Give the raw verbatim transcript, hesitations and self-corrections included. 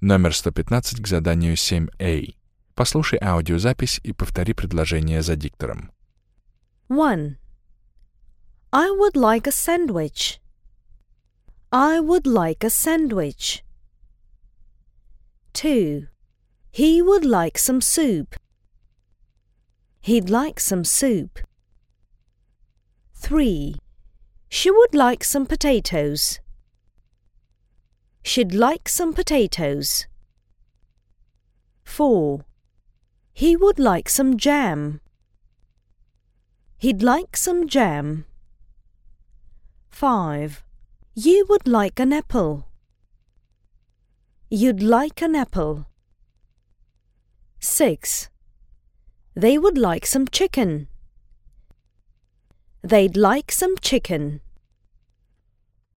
Номер сто пятнадцать к заданию семь А. Послушай аудиозапись и повтори предложение за диктором. one. I would like a sandwich. I would like a sandwich. two. He would like some soup. He'd like some soup. three. She would like some potatoes. She'd like some potatoes. four. He would like some jam. He'd like some jam. five. You would like an apple. You'd like an apple. six. They would like some chicken. They'd like some chicken.